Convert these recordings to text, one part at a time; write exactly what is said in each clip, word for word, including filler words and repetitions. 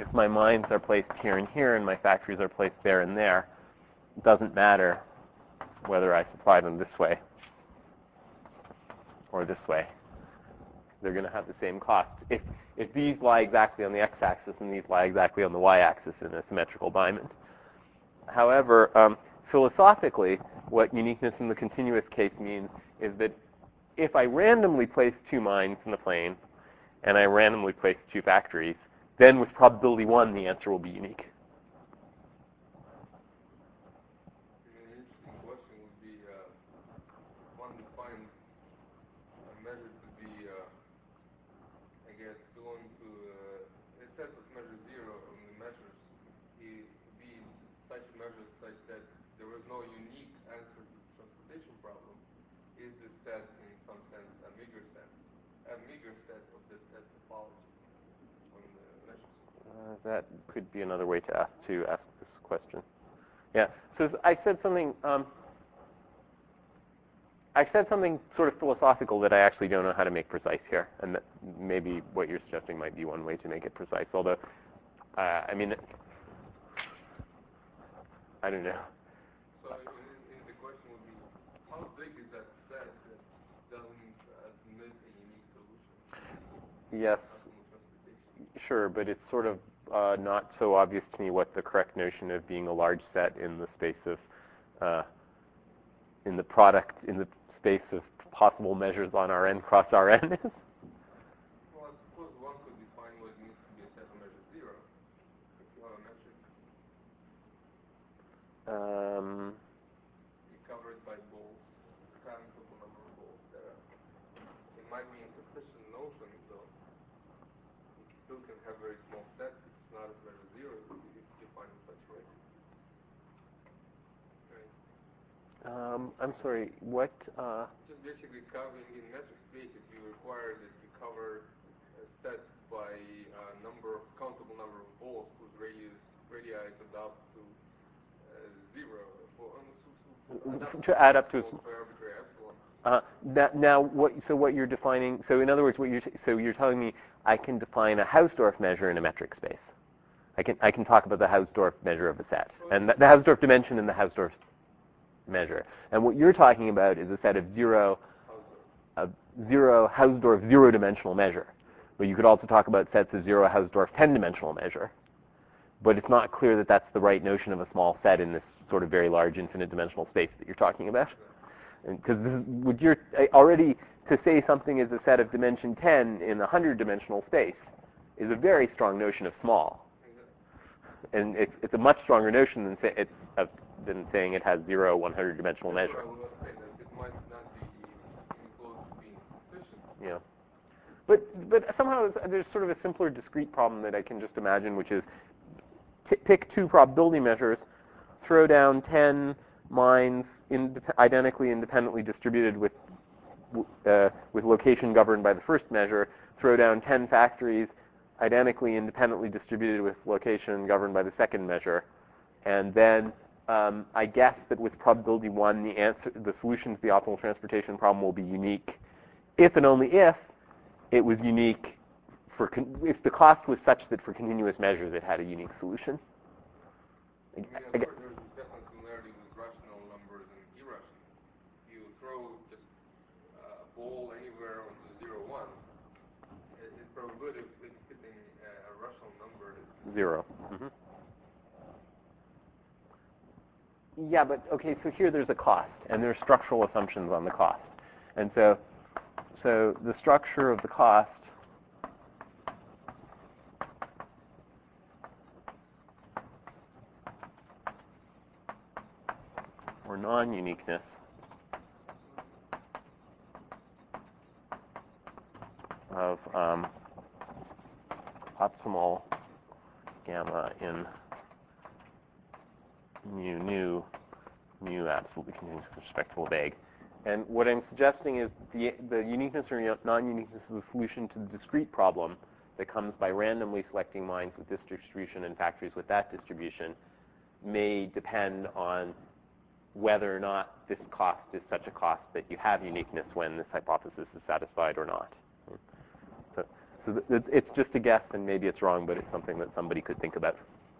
if my mines are placed here and here and my factories are placed there and there, it doesn't matter whether I supply them this way or this way. They're going to have the same cost. If, if these lie exactly on the x-axis and these lie exactly on the y-axis in a symmetrical diamond. However, um, philosophically, what uniqueness in the continuous case means is that if I randomly place two mines in the plane and I randomly place two factories, then with probability one, the answer will be unique. An interesting question would be, uh, one defines a measure to be, uh, I guess, belong to uh, a set of measure zero on the measures. It be such measures such that there was no unique answer to the transportation problem. Is this set in some sense a meager set, a meager set of the set topology on the measures? Uh, that could be another way to ask to ask this question. Yeah. So I said something. Um, I said something sort of philosophical that I actually don't know how to make precise here, and that maybe what you're suggesting might be one way to make it precise. Although, uh, I mean, I don't know. So in, in the question would be, how big is that set that doesn't admit a unique solution? Yes. Sure, but it's sort of uh, not so obvious to me what the correct notion of being a large set in the space of, uh, in the product, in the space of possible measures on Rn cross Rn is. Well, I suppose one could define what it means to be a set of measure zero, if you have a metric. Um, You're covered by balls, countable number of balls there. It might be insufficient notion, though. You still can have very small sets. It's not as measure zero if you define it such way. Right. um, I'm sorry, what? Uh, Just basically covering in metric spaces, you require that you cover a set by a number of countable number of balls whose radius radii add up to uh, zero. For, um, to, to add up to. Arbitrary epsilon. Uh, that, now, what? So what you're defining? So in other words, what you're so you're telling me I can define a Hausdorff measure in a metric space. I can I can talk about the Hausdorff measure of a set, and the, the Hausdorff dimension and the Hausdorff measure. And what you're talking about is a set of zero, a zero Hausdorff zero-dimensional measure. But you could also talk about sets of zero Hausdorff ten-dimensional measure. But it's not clear that that's the right notion of a small set in this sort of very large infinite-dimensional space that you're talking about. Because would you're already to say something is a set of dimension ten in a hundred-dimensional space is a very strong notion of small. And it's, it's a much stronger notion than, say, it, of, than saying it has zero one-hundred-dimensional measure. I will not say that it might not be even close to being sufficient. Yeah. But, but somehow there's sort of a simpler discrete problem that I can just imagine, which is t pick two probability measures, throw down ten mines in, identically independently distributed with, uh, with location governed by the first measure, throw down ten factories identically independently distributed with location governed by the second measure, and then um, I guess that with probability one, the answer, the solution to the optimal transportation problem will be unique, if and only if it was unique for con if the cost was such that for continuous measures it had a unique solution. I mean, of course, there's definite similarity with rational numbers and irrational. If you throw just uh, a ball anywhere on the zero one, it, it's probability of it hitting a, a rational number is zero. Mm-hmm. Yeah, but okay, so here there's a cost, and there's structural assumptions on the cost. And so, so the structure of the cost or non-uniqueness of um, optimal gamma in mu nu, mu absolutely continuous with respect to Lebesgue. And what I'm suggesting is the, the uniqueness or non-uniqueness of the solution to the discrete problem that comes by randomly selecting mines with this distribution and factories with that distribution may depend on whether or not this cost is such a cost that you have uniqueness when this hypothesis is satisfied or not. So, So th th it's just a guess, and maybe it's wrong, but it's something that somebody could think about.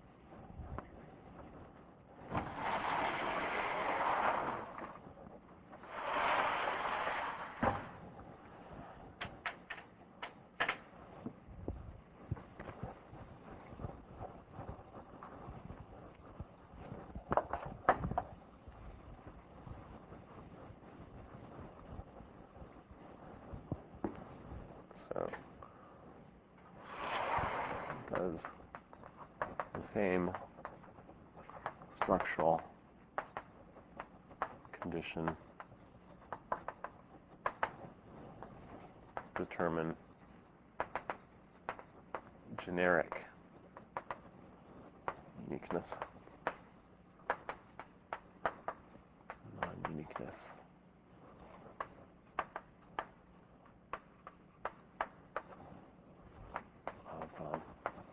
So does the same structural condition determine generic uniqueness, non-uniqueness? Of, um,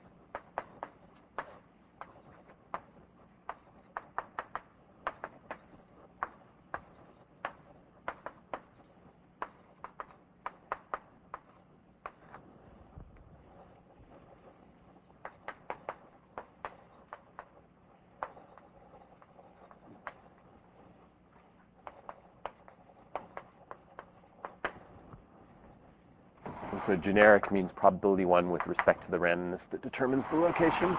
So generic means probability one with respect to the randomness that determines the location.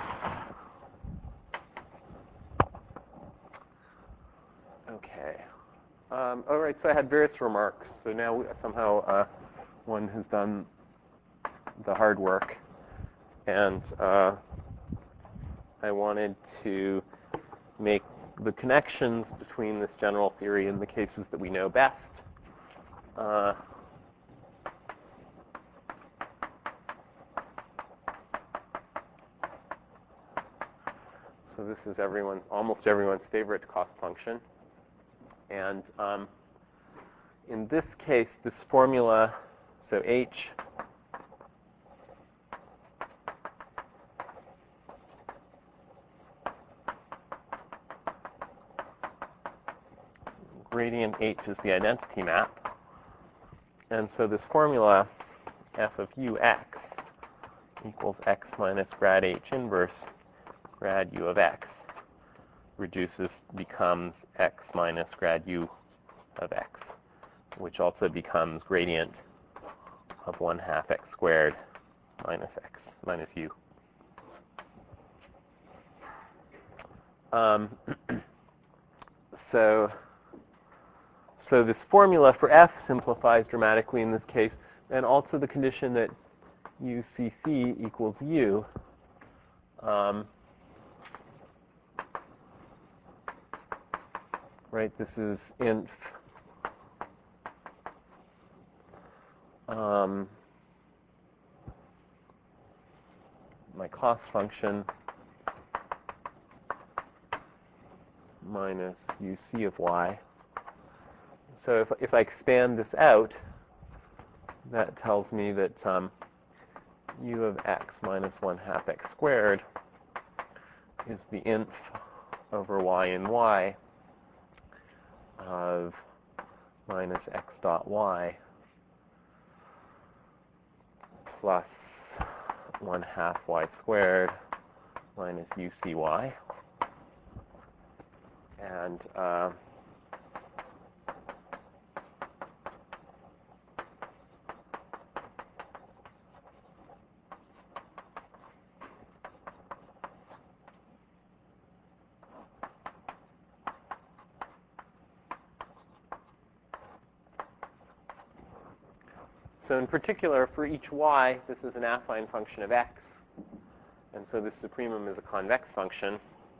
Okay. Um, all right, so I had various remarks. So now we, somehow uh, one has done the hard work. And uh, I wanted to make the connections between this general theory and the cases that we know best. Uh, So this is everyone, almost everyone's favorite cost function. And um, in this case, this formula, so H gradient H is the identity map. And so this formula, f of ux equals x minus grad H inverse grad u of x, reduces, becomes x minus grad u of x, which also becomes gradient of one half x squared minus x, minus u. Um, so, so this formula for f simplifies dramatically in this case, and also the condition that U C C equals u. Um, right, this is inf um, my cost function minus U C of y. So if, if I expand this out, that tells me that um, u of x minus one half x squared is the inf over y in y of minus x dot y plus one half y squared minus U C y. And uh, so in particular, for each y, this is an affine function of x. And so this supremum is a convex function.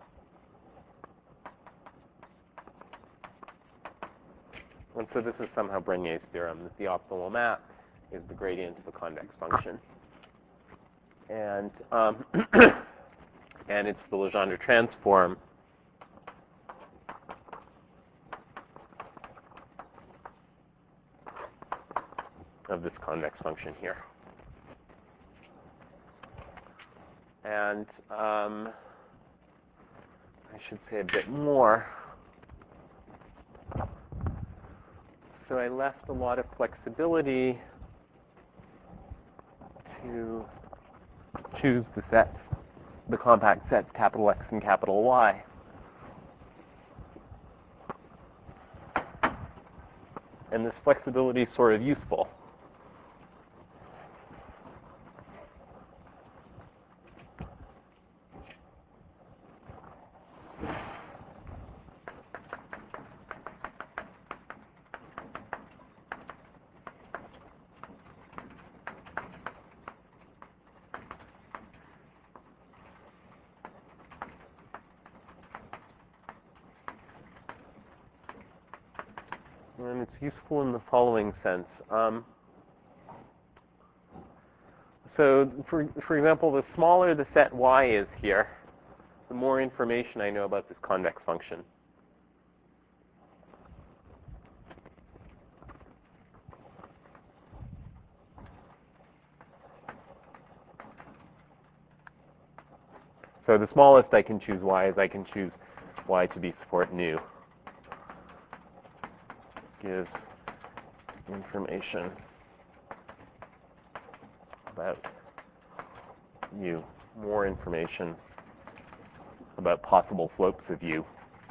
And so this is somehow Brenier's theorem, that the optimal map is the gradient of a convex function. And, um, and it's the Legendre transform of this convex function here. And um, I should say a bit more. So I left a lot of flexibility to choose the sets, the compact sets capital X and capital Y. And this flexibility is sort of useful. And it's useful in the following sense. Um, so, for, for example, the smaller the set Y is here, the more information I know about this convex function. So the smallest I can choose Y is I can choose Y to be support nu. Gives information about U, more information about possible slopes of U.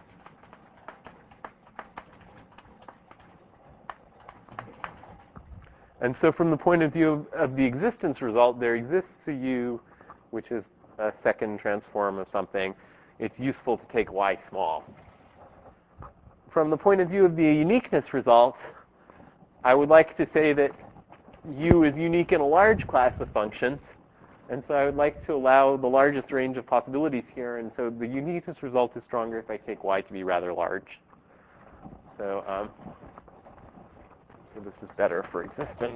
And so from the point of view of, of the existence result, there exists a U, which is a second transform of something. It's useful to take Y small. From the point of view of the uniqueness result, I would like to say that U is unique in a large class of functions. And so I would like to allow the largest range of possibilities here. And so the uniqueness result is stronger if I take Y to be rather large. So, um, so this is better for existence.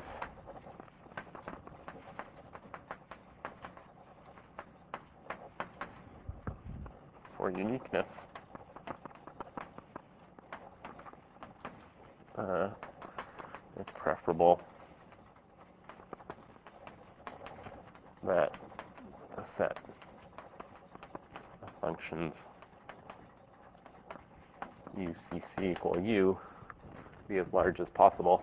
For uniqueness. Uh, it's preferable that a set of functions U C C equal U be as large as possible.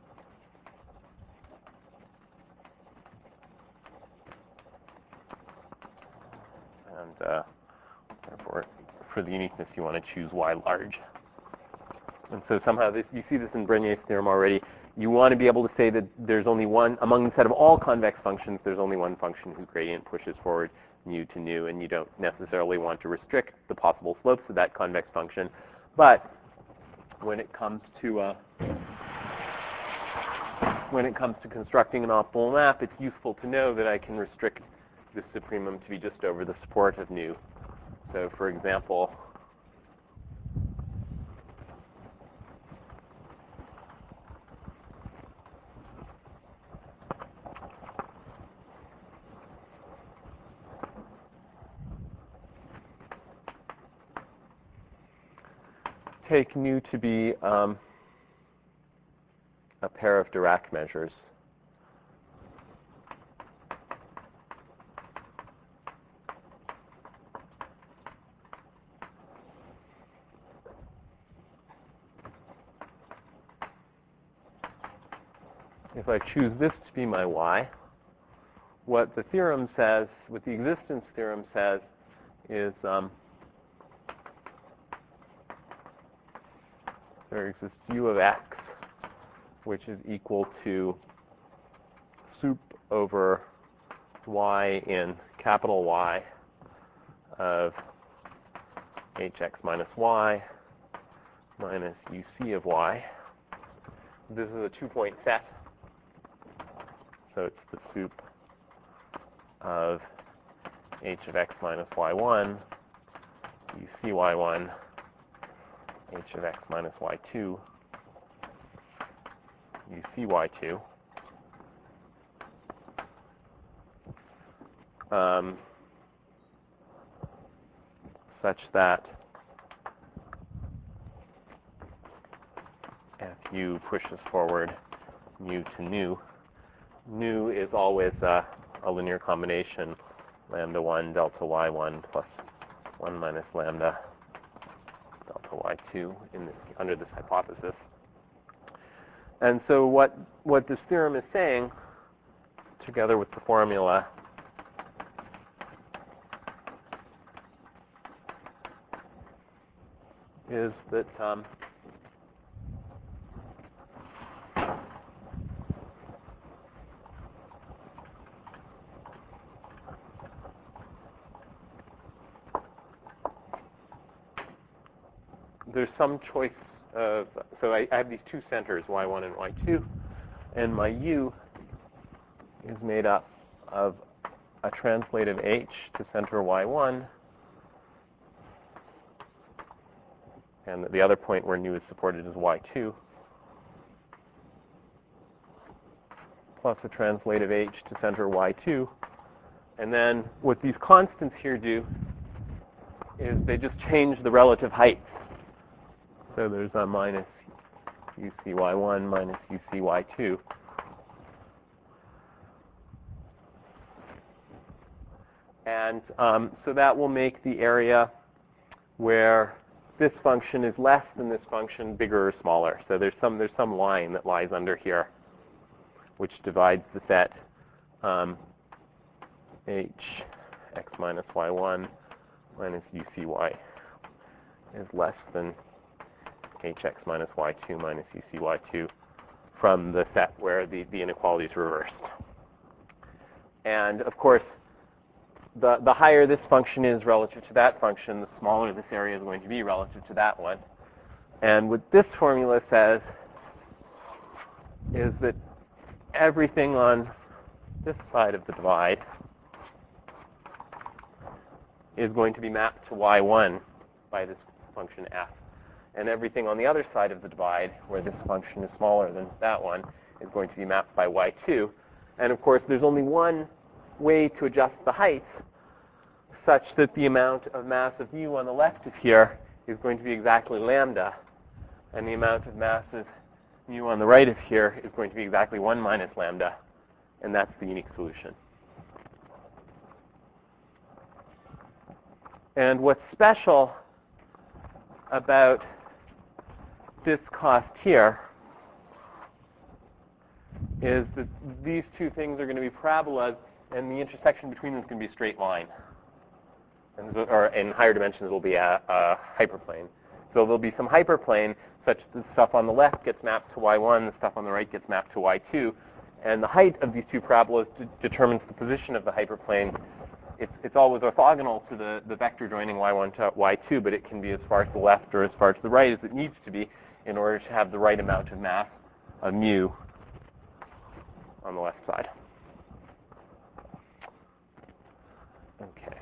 And uh, therefore, for the uniqueness, you want to choose Y large. And so somehow this, you see this in Brenier's theorem already. You want to be able to say that there's only one, among the set of all convex functions, there's only one function whose gradient pushes forward nu to nu, and you don't necessarily want to restrict the possible slopes of that convex function. But when it comes to uh, when it comes to constructing an optimal map, it's useful to know that I can restrict this supremum to be just over the support of nu. So for example, take nu to be um, a pair of Dirac measures. If I choose this to be my Y, what the theorem says, what the existence theorem says, is um, there exists U of X, which is equal to sup over Y in capital Y of Hx minus Y minus U C of Y. This is a two-point set, so it's the sup of H of X minus Y one, U C Y one, H of X minus Y two, U C Y two. Um, such that if U pushes forward mu to nu, nu is always uh, a linear combination, lambda one delta y one plus one minus lambda delta y two in this, under this hypothesis. And so what, what this theorem is saying together with the formula, is that um, there's some choice of, so I, I have these two centers, y one and y two, and my u is made up of a translative h to center y one, and the other point where nu is supported is y two, plus a translative h to center y two. And then what these constants here do is they just change the relative heights. So there's a minus u c y one minus u c y two. And um, so that will make the area where this function is less than this function bigger or smaller. So there's some there's some line that lies under here, which divides the set um, h x minus y one minus u c y is less than hx minus y two minus u c y two from the set where the, the inequality is reversed. And of course, the, the higher this function is relative to that function, the smaller this area is going to be relative to that one. And what this formula says is that everything on this side of the divide is going to be mapped to y one by this function f. And everything on the other side of the divide, where this function is smaller than that one, is going to be mapped by y two. And of course, there's only one way to adjust the heights such that the amount of mass of mu on the left of here is going to be exactly lambda, and the amount of mass of mu on the right of here is going to be exactly one minus lambda, and that's the unique solution. And what's special about this cost here is that these two things are going to be parabolas, and the intersection between them is going to be a straight line. And so, or in higher dimensions, will be a, a hyperplane. So there'll be some hyperplane such that the stuff on the left gets mapped to y one, the stuff on the right gets mapped to y two. And the height of these two parabolas de determines the position of the hyperplane. It's, it's always orthogonal to the, the vector joining y one to y two, but it can be as far to the left or as far to the right as it needs to be in order to have the right amount of mass of mu on the left side. Okay.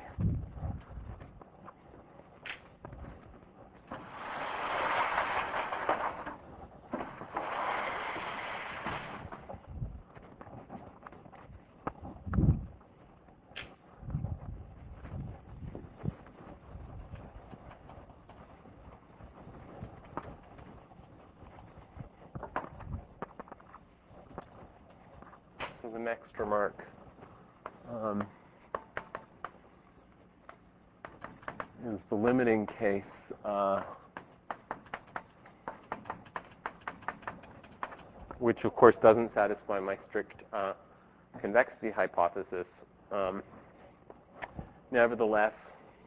So the next remark um, is the limiting case uh, which of course doesn't satisfy my strict uh, convexity hypothesis. Um, nevertheless,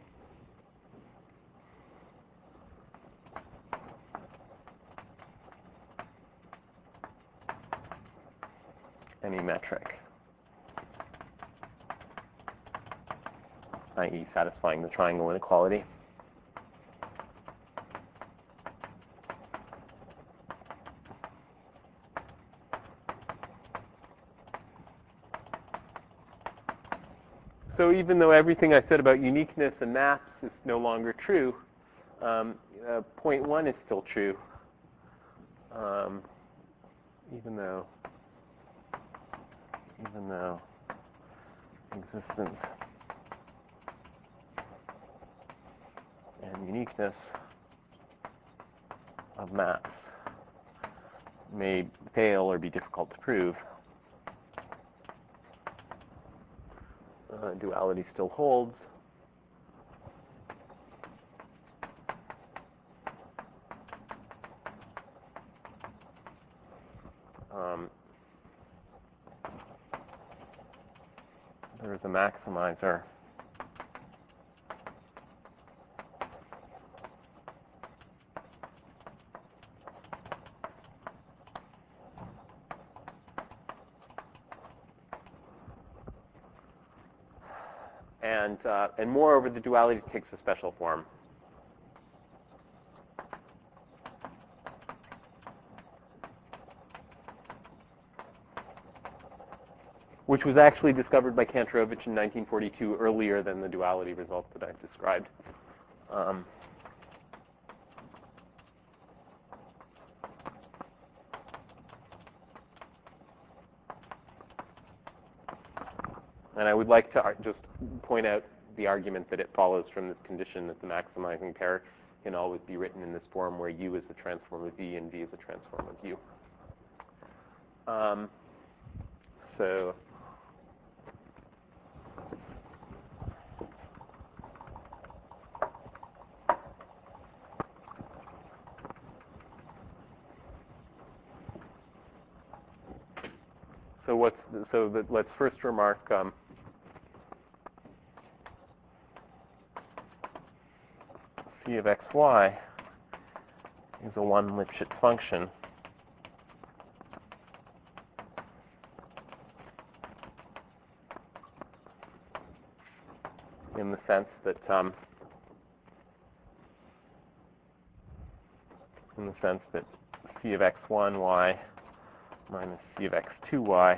any metric, that is satisfying the triangle inequality. So even though everything I said about uniqueness and maps is no longer true, um, uh, point one is still true, um, even though even though existence and uniqueness of maps may fail or be difficult to prove, uh, duality still holds. Um, there's a maximizer. And, uh, and moreover, the duality takes a special form. Which was actually discovered by Kantorovich in nineteen forty-two, earlier than the duality result that I've described. Um, and I would like to ar- just point out the argument that it follows from this condition that the maximizing pair can always be written in this form where U is the transform of V and V is the transform of U. Um, so So what's the, so that let's first remark um, phi of xy is a one Lipschitz function in the sense that um, in the sense that phi of x one y minus phi of x two y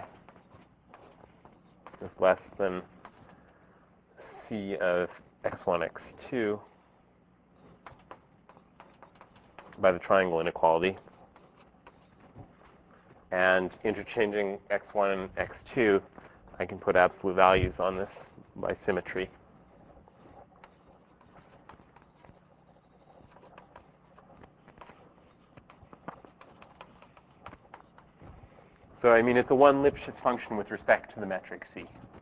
is less than phi of x one, x two by the triangle inequality. And interchanging x one and x two, I can put absolute values on this by symmetry. So, I mean, it's a one Lipschitz function with respect to the metric C.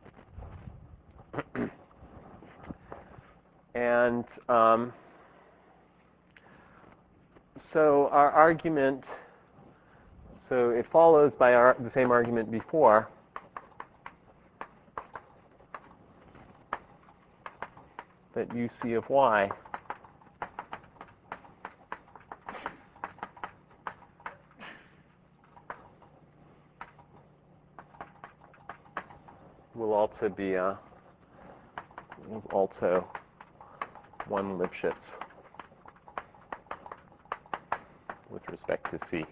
and um, so our argument, so it follows by our, the same argument before. That U C of y will also be a also one Lipschitz with respect to C.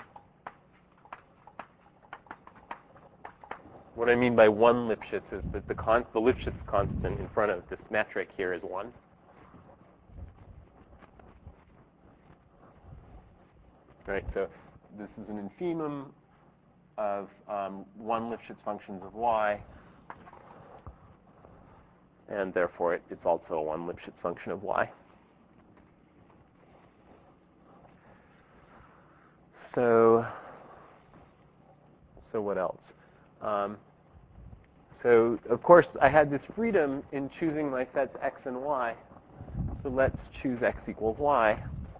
What I mean by one Lipschitz is that the, con the Lipschitz constant in front of this metric here is one. Right, so this is an infimum of um, one Lipschitz functions of y, and therefore it, it's also a one Lipschitz function of y. So, so what else? Um, so, of course, I had this freedom in choosing my sets x and y. So let's choose x equals y.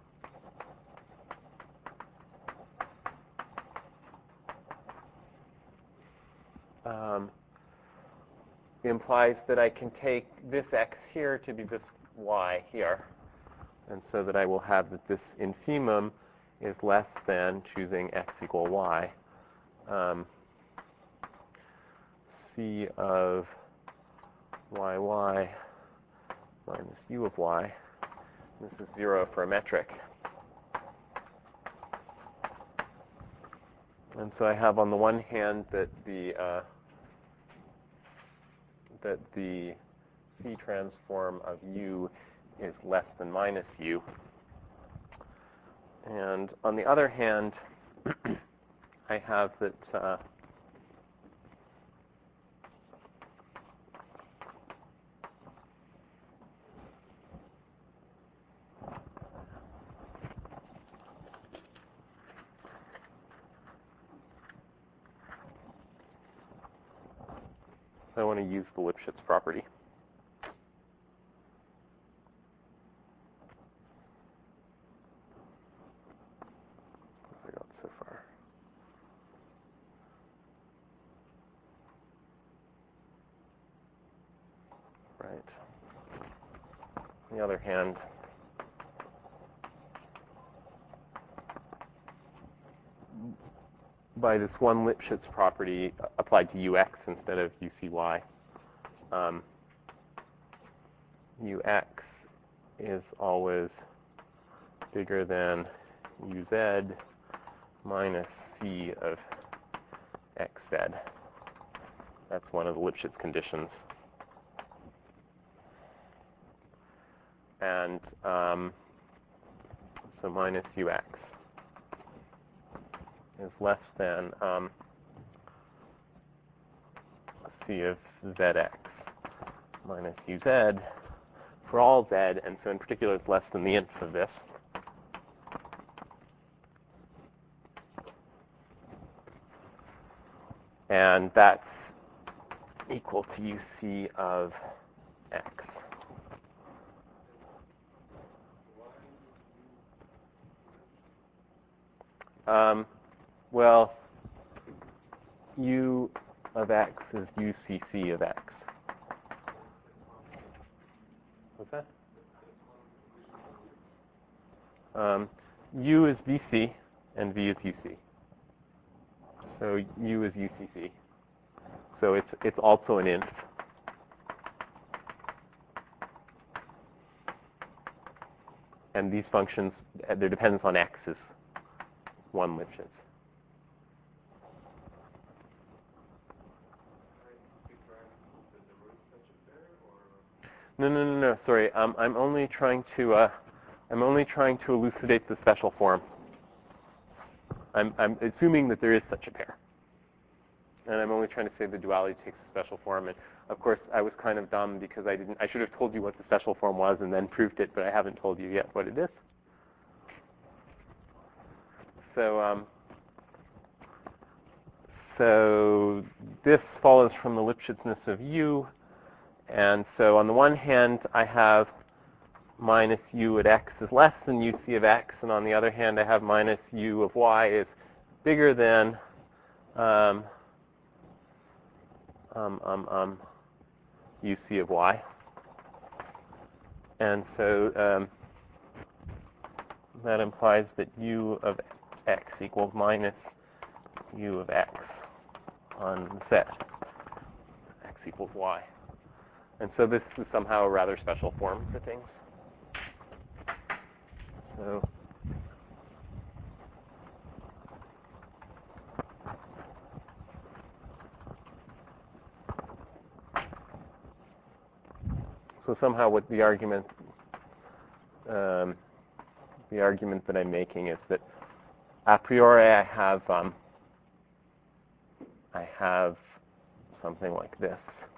Um, implies that I can take this x here to be this y here. And so that I will have that this infimum is less than choosing x equal y. Um, C of yy minus u of y. This is zero for a metric. And so I have on the one hand that the uh, that the C transform of u is less than minus u. And on the other hand, I have that uh, I want to use the Lipschitz property. What have I got so far? right? On the other hand, by this one Lipschitz property applied to U X instead of U C Y, um, U X is always bigger than U Z minus C of X Z. That's one of the Lipschitz conditions. And um, so minus U X is less than um, C of Z X minus U Z for all Z, and so in particular it's less than the inf of this. And that's equal to U C of X. Um, well, U of X is U C C of X. What's that? Um, U is V C and V is U C. So U is U C C. So it's it's also an inf. And these functions, their dependence on X is one Lipschitz. No, no, no, no. Sorry, um, I'm only trying to uh, I'm only trying to elucidate the special form. I'm I'm assuming that there is such a pair, and I'm only trying to say the duality takes a special form. And of course, I was kind of dumb because I didn't. I should have told you what the special form was and then proved it, but I haven't told you yet what it is. So um, so this follows from the Lipschitzness of U. And so on the one hand, I have minus U at X is less than U C of X. And on the other hand, I have minus U of Y is bigger than um, um, um, um, U C of Y. And so um, that implies that U of X equals minus U of X on the set. X equals Y. And so this is somehow a rather special form for things. So So somehow what the argument um, the argument that I'm making is that a priori I have um, I have something like this.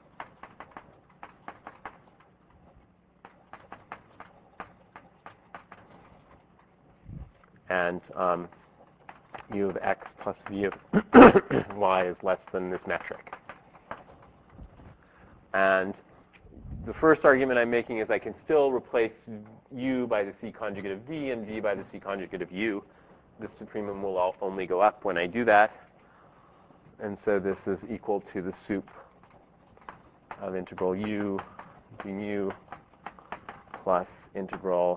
And um, U of X plus V of Y is less than this metric. And the first argument I'm making is I can still replace U by the C conjugate of V and V by the C conjugate of U. This supremum will all only go up when I do that. And so this is equal to the sup of integral U d mu plus integral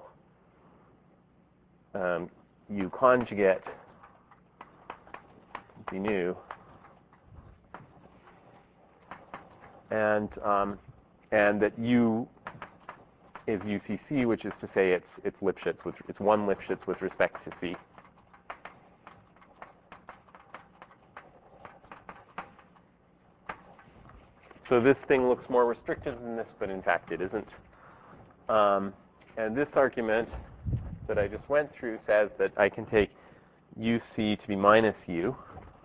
um, U conjugate d nu. And um, and that U is U C C, which is to say it's it's Lipschitz with it's one Lipschitz with respect to C. So this thing looks more restrictive than this, but in fact it isn't. Um, and this argument that I just went through says that I can take U C to be minus U.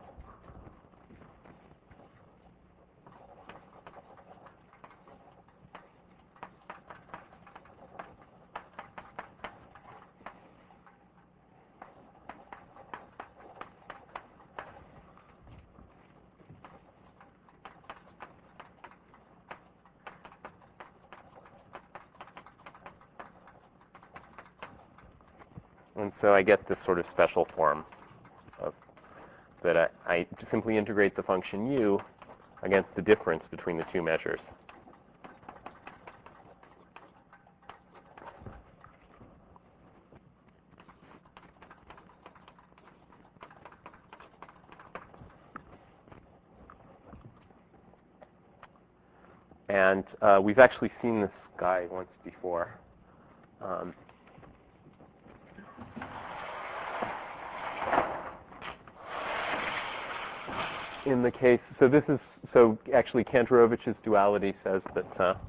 And so I get this sort of special form of that I, I simply integrate the function U against the difference between the two measures. And uh, we've actually seen this guy once before. Um, in the case, so this is, so actually Kantorovic's duality says that uh,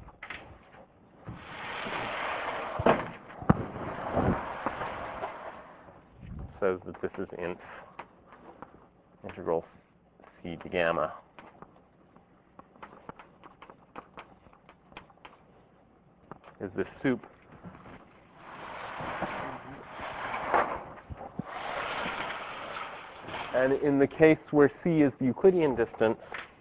says that this is inf integral c to gamma. Is this soup. And in the case where c is the Euclidean distance,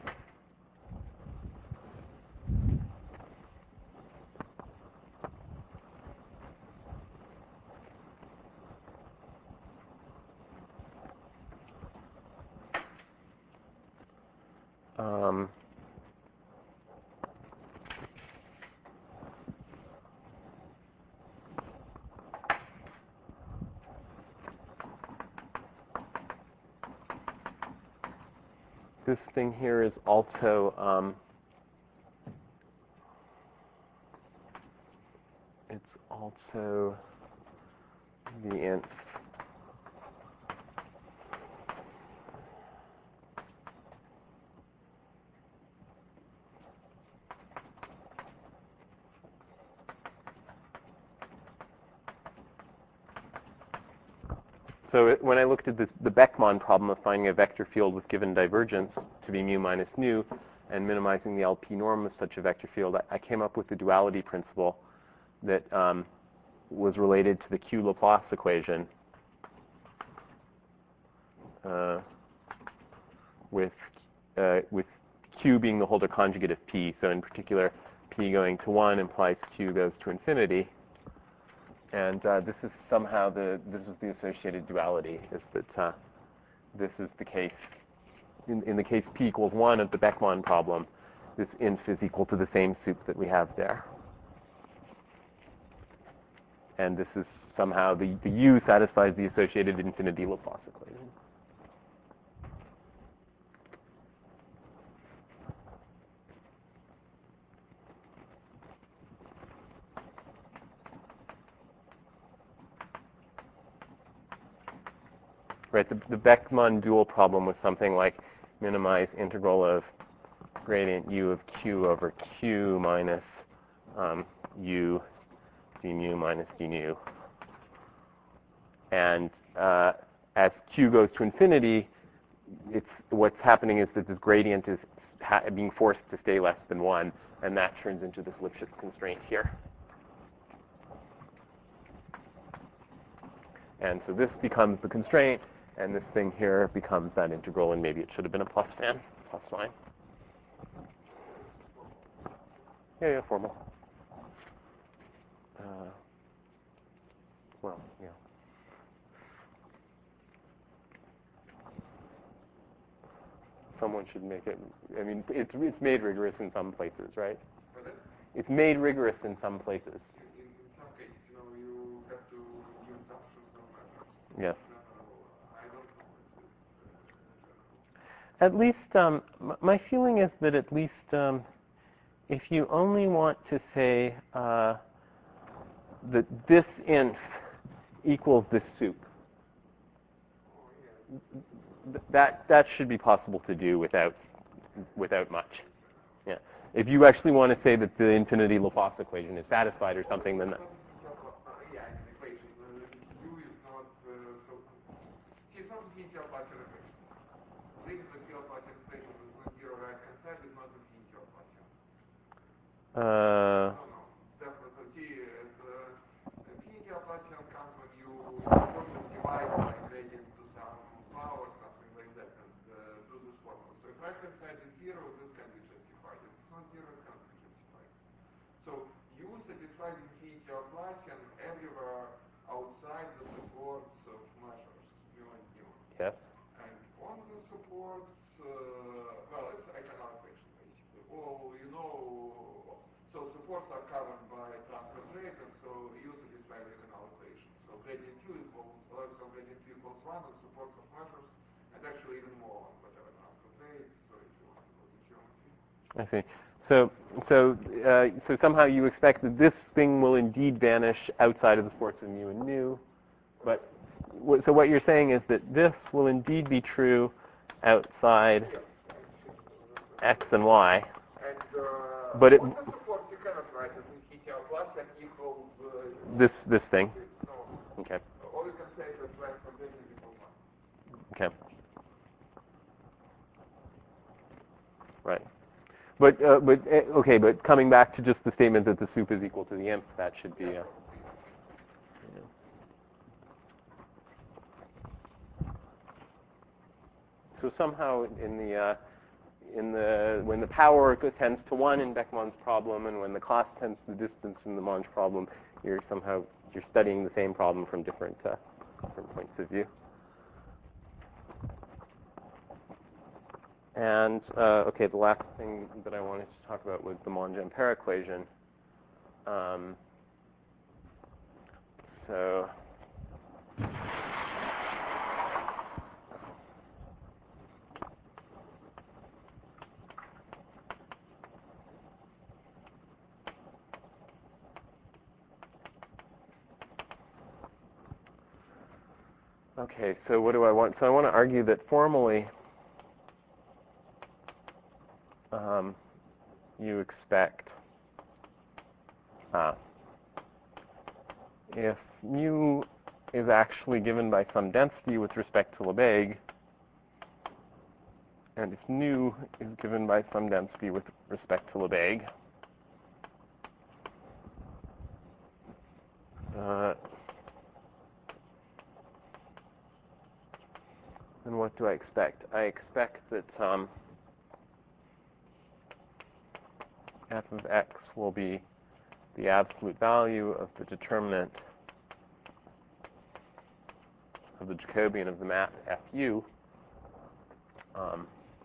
um, this thing here is also um, it's also the inf So it, when I looked at this, the Beckmann problem of finding a vector field with given divergence to be mu minus nu and minimizing the L P norm of such a vector field, I, I came up with the duality principle that um, was related to the Q Laplace equation uh, with, uh, with Q being the Holder conjugate of P. So in particular, P going to one implies Q goes to infinity. And uh, this is somehow the, this is the associated duality, is that uh, this is the case, in, in the case P equals one of the Beckmann problem, this inf is equal to the same soup that we have there. And this is somehow, the, the U satisfies the associated infinity Laplace equation. Right, the, the Beckmann dual problem was something like minimize integral of gradient u of q over q minus um, u d mu minus d nu. And uh, as q goes to infinity, it's, what's happening is that this gradient is ha being forced to stay less than one, and that turns into this Lipschitz constraint here. And so this becomes the constraint, and this thing here becomes that integral, and maybe it should have been a plus fan, plus sign. Yeah, yeah, formal. Uh, well, yeah. Someone should make it, I mean, it's, it's made rigorous in some places, right? Pardon? It's made rigorous in some places. In, in some cases, you know, you have to give assumptions on measures. Yes. I don't know if it's uh, general. At least, um, m my feeling is that at least um, if you only want to say uh, that this inf equals this soup, th that that should be possible to do without without much. Yeah. If you actually want to say that the infinity Laplace equation is satisfied or something, then that. Yeah, it's an equation. Uh, U is not uh, so. It's not the infinity Laplacian equation. This is the infinity Laplacian equation with non-zero right-hand side is not the infinity Laplacian. Uh, No, no, definitely. T is uh, infinity Laplacian comes when you you divide by gradient to some power, something like that, and uh, do this formula. So if right-hand side is zero, this can be justified. If it's not zero, it can't be justified. So U satisfies infinity Laplacian everywhere outside the supports of measures, mu and nu. yes. And on the supports, uh, well, it's Eisenhower equation basically. All you know, so supports are covered by transfer rate, and so U satisfies Eisenhower equation. So gradient U equals, uh, so gradient U equals one on supports of measures, and actually even more on whatever transfer rate. So if you want to go to geometry. I see. So, so, uh, so somehow you expect that this thing will indeed vanish outside of the force of mu and nu, but w so what you're saying is that this will indeed be true outside x and y. And uh, but it, what is the force you cannot write as infinity of plus that equals uh, this this thing. No. Okay. All you can say is that length of this is equal one. Okay. Right. But, uh, but uh, okay, but coming back to just the statement that the soup is equal to the imp, that should be, uh, yeah. So somehow in the, uh, in the, when the power tends to one in Beckmann's problem, and when the cost tends to the distance in the Monge problem, you're somehow, you're studying the same problem from different, uh, different points of view. And, uh, okay, the last thing that I wanted to talk about was the Monge-Ampere equation. Um, so, okay, so what do I want? So I want to argue that formally, um, you expect uh, if mu is actually given by some density with respect to Lebesgue, and if nu is given by some density with respect to Lebesgue, uh, then what do I expect? I expect that um, f of x will be the absolute value of the determinant of the Jacobian of the map Fu um,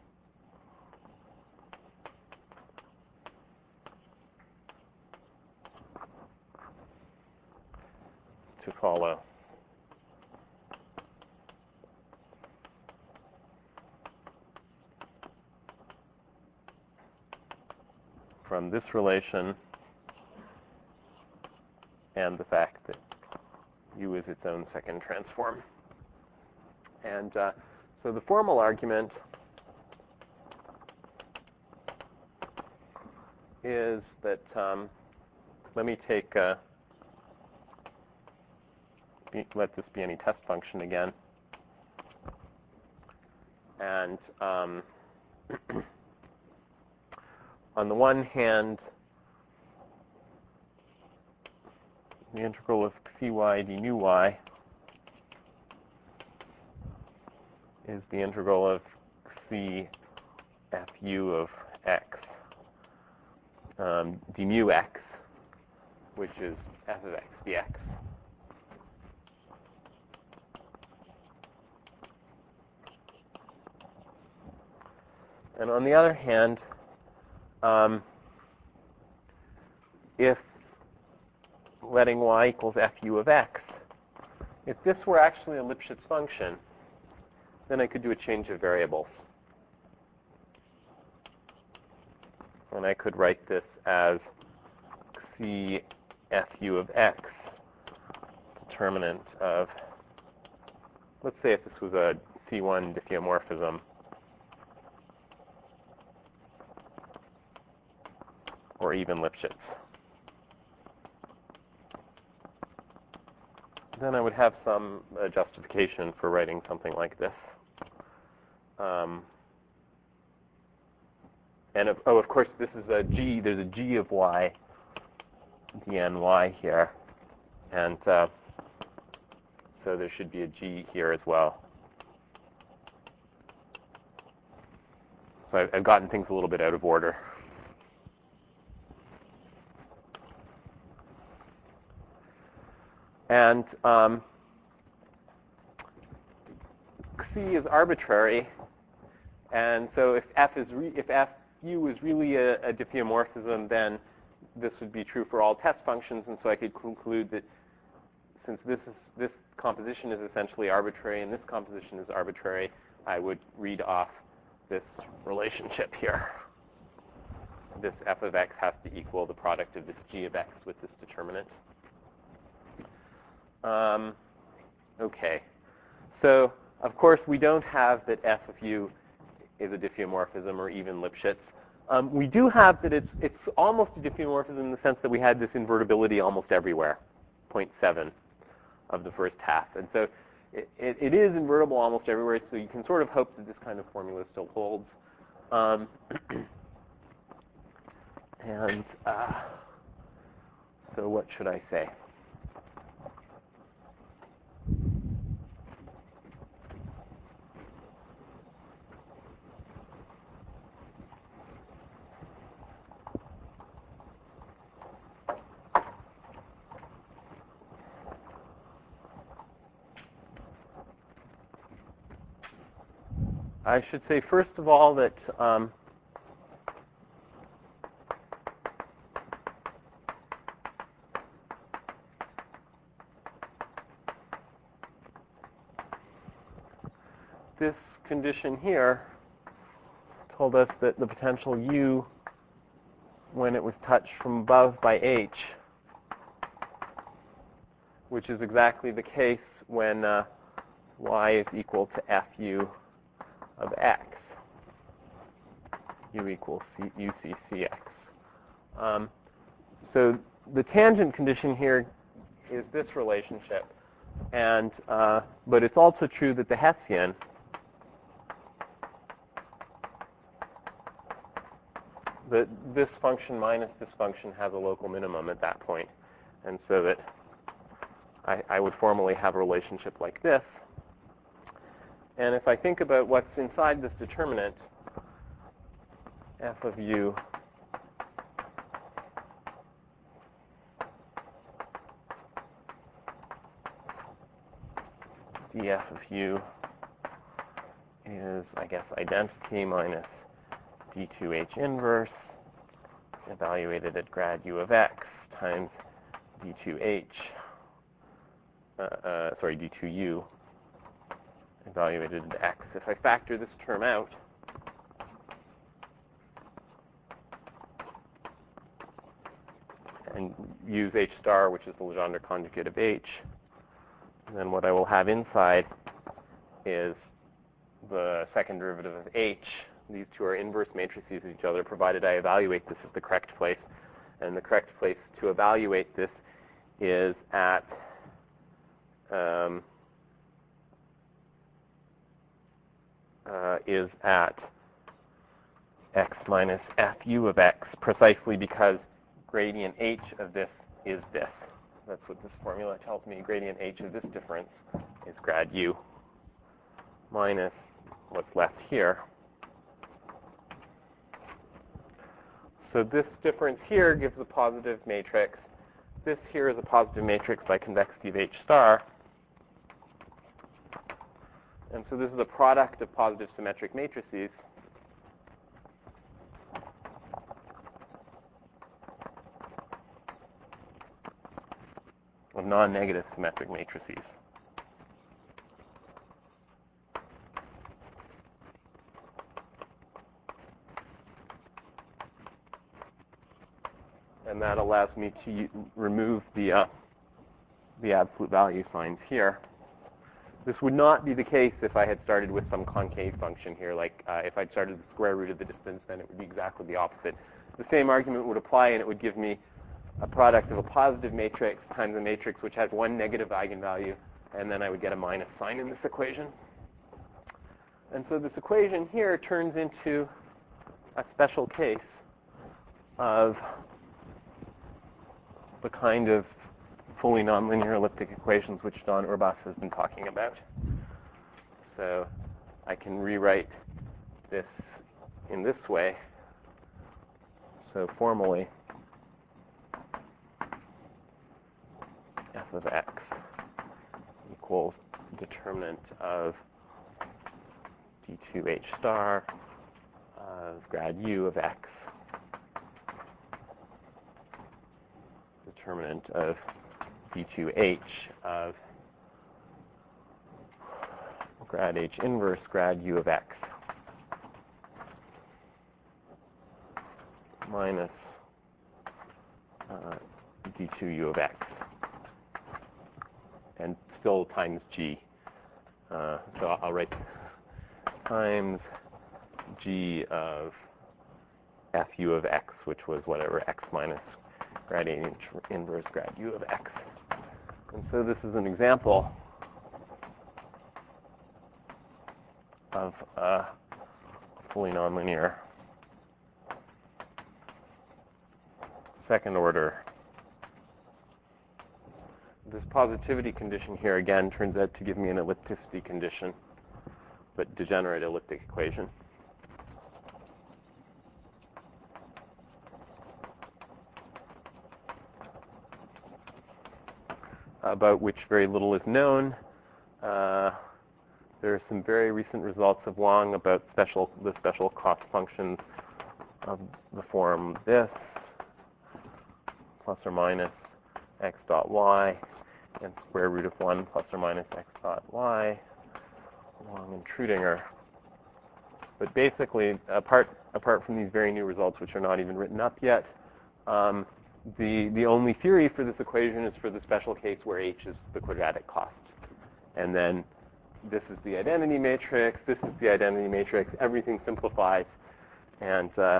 to follow. From this relation and the fact that U is its own second transform. And uh, so the formal argument is that, um, let me take, uh, be, let this be any test function again. And um, on the one hand, the integral of phi d nu y is the integral of c fu of x um, d mu x, which is f of x dx. And on the other hand, um, if letting y equals fu of x, if this were actually a Lipschitz function, then I could do a change of variables. And I could write this as c fu of x, determinant of, let's say if this was a C one diffeomorphism, or even Lipschitz. Then I would have some uh, justification for writing something like this. Um, and of, oh, of course, this is a g. There's a g of y, dny here, and uh, so there should be a g here as well. So I've, I've gotten things a little bit out of order. And um, C is arbitrary, and so if f is re if fu is really a, a diffeomorphism, then this would be true for all test functions, and so I could conclude that since this is this composition is essentially arbitrary and this composition is arbitrary, I would read off this relationship here. this f of x has to equal the product of this g of x with this determinant. Um, okay. So, of course, we don't have that f of u is a diffeomorphism or even Lipschitz. Um, we do have that it's, it's almost a diffeomorphism in the sense that we had this invertibility almost everywhere, zero point seven of the first half. And so it, it, it is invertible almost everywhere, so you can sort of hope that this kind of formula still holds. Um, and uh, so what should I say? I should say, first of all, that um, this condition here told us that the potential u, when it was touched from above by h, which is exactly the case when uh, y is equal to fu of x, u equals C, uc cx. Um, so the tangent condition here is this relationship, and uh, but it's also true that the Hessian that this function minus this function has a local minimum at that point, and so that I, I would formally have a relationship like this. And if I think about what's inside this determinant, f of u df of u is, I guess, identity minus d two h inverse evaluated at grad u of x times d two h, uh, uh, sorry, d two u evaluated at x. If I factor this term out, and use h star, which is the Legendre conjugate of h, then what I will have inside is the second derivative of h. These two are inverse matrices of each other, provided I evaluate this at the correct place. And the correct place to evaluate this is at um, uh, is at x minus fu of x, precisely because gradient h of this is this. That's what this formula tells me. Gradient h of this difference is grad u minus what's left here. So this difference here gives a positive matrix. This here is a positive matrix by convexity of h star. And so this is a product of positive symmetric matrices. Of non-negative symmetric matrices. And that allows me to remove the, uh, the absolute value signs here. This would not be the case if I had started with some concave function here. Like uh, if I'd started with the square root of the distance, then it would be exactly the opposite. The same argument would apply, and it would give me a product of a positive matrix times a matrix which has one negative eigenvalue, and then I would get a minus sign in this equation. And so this equation here turns into a special case of the kind of fully nonlinear elliptic equations which Don Urbas has been talking about. So I can rewrite this in this way. So formally, f of x equals determinant of d two h star of grad u of x, determinant of d two h of grad h inverse grad u of x. minus uh, d two u of x, and still times g. Uh, so I'll write times g of fu of x, which was whatever x minus gradient inverse grad u of x. And so this is an example of a fully nonlinear second order. This positivity condition here again turns out to give me an ellipticity condition, but degenerate elliptic equation. About which very little is known. Uh, there are some very recent results of Wang about special the special cost functions of the form this plus or minus x dot y and square root of one plus or minus x dot y, Wang and Trudinger. But basically, apart apart from these very new results, which are not even written up yet, um, the the only theory for this equation is for the special case where h is the quadratic cost, and then this is the identity matrix, this is the identity matrix, everything simplifies, and uh,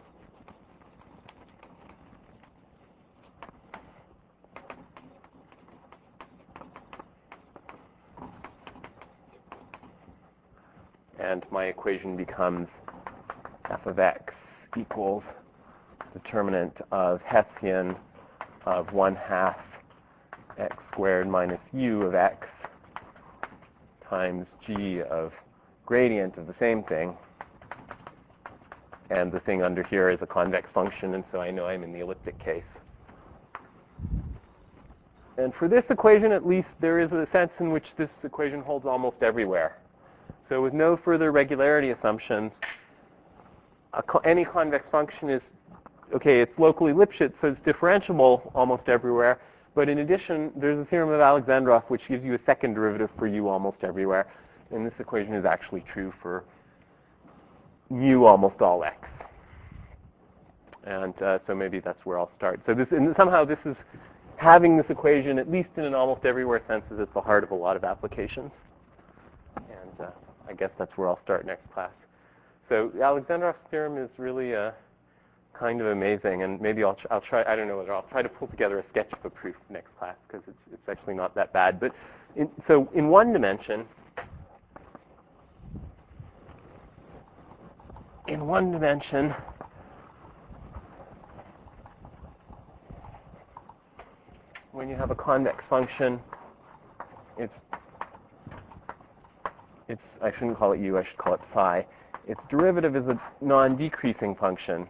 and my equation becomes f of x equals determinant of Hessian of one half x squared minus u of x times g of gradient of the same thing. And the thing under here is a convex function, and so I know I'm in the elliptic case. And for this equation, at least, there is a sense in which this equation holds almost everywhere. So with no further regularity assumptions, a co any convex function is, okay, it's locally Lipschitz, so it's differentiable almost everywhere. But in addition, there's a theorem of Alexandrov which gives you a second derivative for u almost everywhere. And this equation is actually true for mu almost all x. And uh, so maybe that's where I'll start. So this, and somehow this is, having this equation, at least in an almost everywhere sense, is at the heart of a lot of applications. And uh, I guess that's where I'll start next class. So Alexandrov's theorem is really uh, kind of amazing, and maybe I'll, tr I'll try, I don't know whether I'll try to pull together a sketch of a proof next class, because it's, it's actually not that bad. But in, so in one dimension, in one dimension, when you have a convex function, it's, it's, I shouldn't call it u, I should call it psi. Its derivative is a non-decreasing function.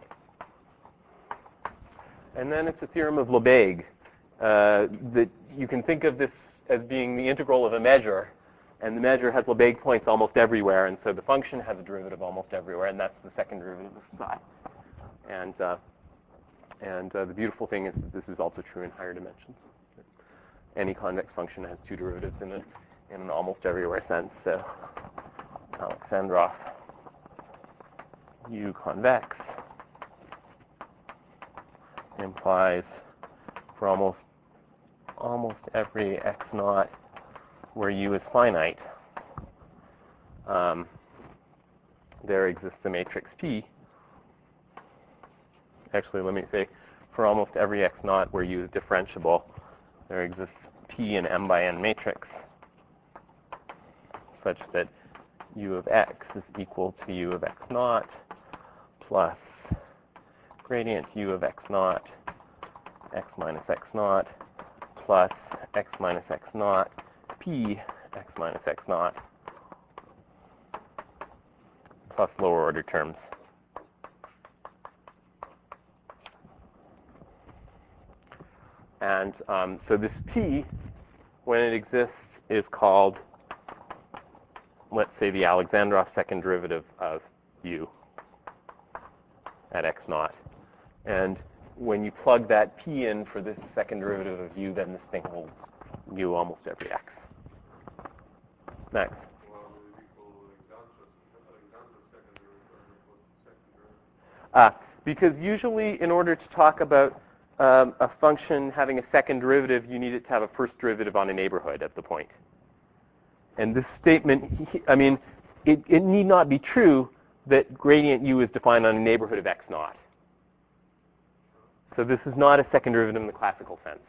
And then it's a theorem of Lebesgue, uh, that you can think of this as being the integral of a measure, and the measure has Lebesgue points almost everywhere, and so the function has a derivative almost everywhere, and that's the second derivative of psi. And, uh, and uh, the beautiful thing is that this is also true in higher dimensions. Any convex function has two derivatives in it in an almost everywhere sense. So Alexandrov u convex implies for almost almost every x naught where u is finite, um, there exists a matrix P. Actually, let me say for almost every x naught where u is differentiable, there exists P in m by n matrix such that u of x is equal to u of x naught plus gradient u of x naught x minus x naught plus x minus x naught p x minus x naught plus lower order terms. And um, so this P, when it exists, is called, let's say, the Alexandrov second derivative of u at x naught. And when you plug that P in for this second derivative of u, then this thing holds u almost every x. Next. Well, Uh, Because usually in order to talk about um, a function having a second derivative, you need it to have a first derivative on a neighborhood at the point. And this statement, I mean, it, it need not be true that gradient u is defined on a neighborhood of x naught. So this is not a second derivative in the classical sense.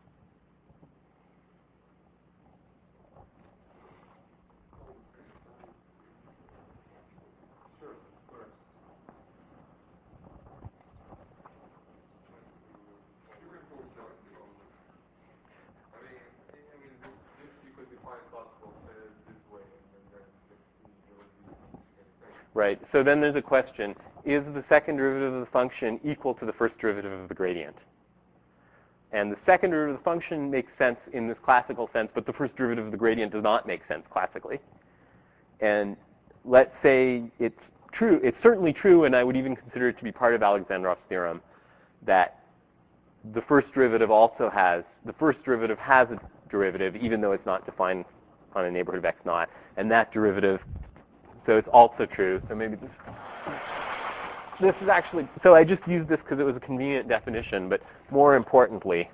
Right. So then there's a question. Is the second derivative of the function equal to the first derivative of the gradient? And the second derivative of the function makes sense in this classical sense, but the first derivative of the gradient does not make sense classically. And let's say it's true. It's certainly true, and I would even consider it to be part of Alexandrov's theorem, that the first derivative also has, the first derivative has a derivative, even though it's not defined on a neighborhood of x naught. And that derivative, so it's also true. So maybe this, this is actually, so I just used this because it was a convenient definition, but more importantly,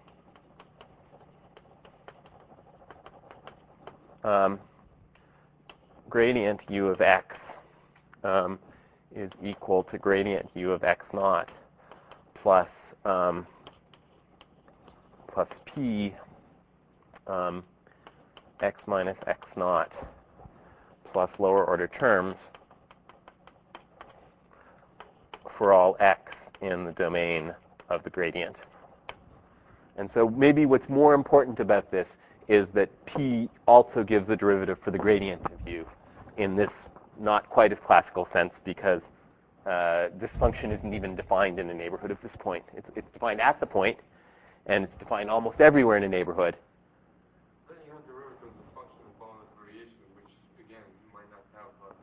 um, gradient u of x um, is equal to gradient u of x naught plus um, plus p um, x minus x naught plus lower order terms for all x in the domain of the gradient. And so maybe what's more important about this is that p also gives a derivative for the gradient of u in this not quite as classical sense, because uh, this function isn't even defined in a neighborhood of this point. It's, it's defined at the point, and it's defined almost everywhere in a neighborhood. Then you have derivatives of function of bounded variation, which again you might not have, but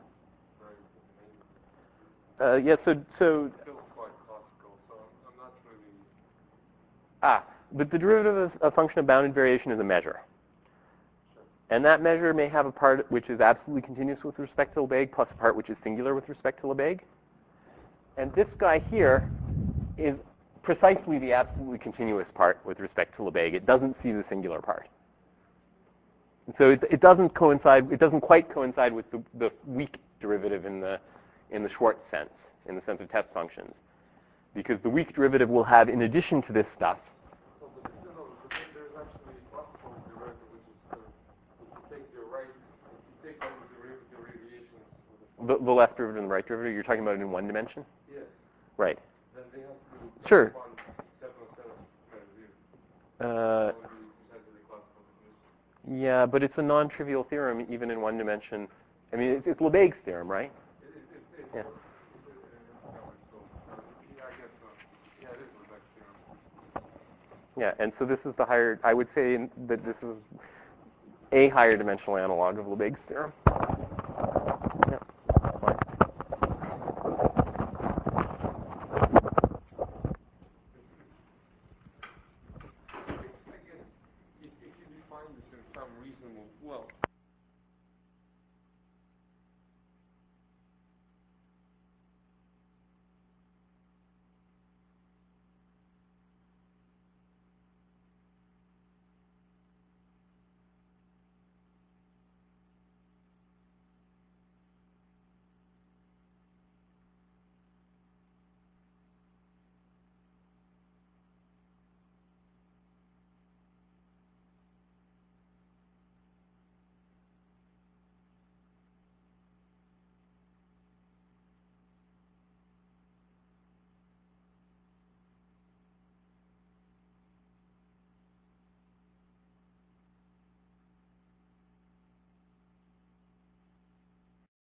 very Uh, yeah, so so still quite classical. So I'm, I'm not really. ah, but the derivative of a function of bounded variation is a measure. And that measure may have a part which is absolutely continuous with respect to Lebesgue, plus a part which is singular with respect to Lebesgue. And this guy here is precisely the absolutely continuous part with respect to Lebesgue. It doesn't see the singular part. And so it, it doesn't coincide, it doesn't quite coincide with the, the weak derivative in the, in the Schwartz sense, in the sense of test functions. Because the weak derivative will have, in addition to this stuff, No, but no, no, but then there's actually a classical derivative, which is the, if you take your right, if you take all the derivative deviations with the the, the left derivative and the right derivative, you're talking about it in one dimension? yes, Right. then they have to Sure. correspond seven oh seven times zero. Uh, That would be precisely the classical definition. yeah, but it's a non-trivial theorem even in one dimension. I mean, it's, it's Lebesgue's theorem, right? It, it, it, it, Yeah. it, it, no, it's so, uh, yeah, I guess so. Yeah, it is Lebesgue theorem. Yeah, and so this is the higher, I would say that this is a higher dimensional analog of Lebesgue's theorem.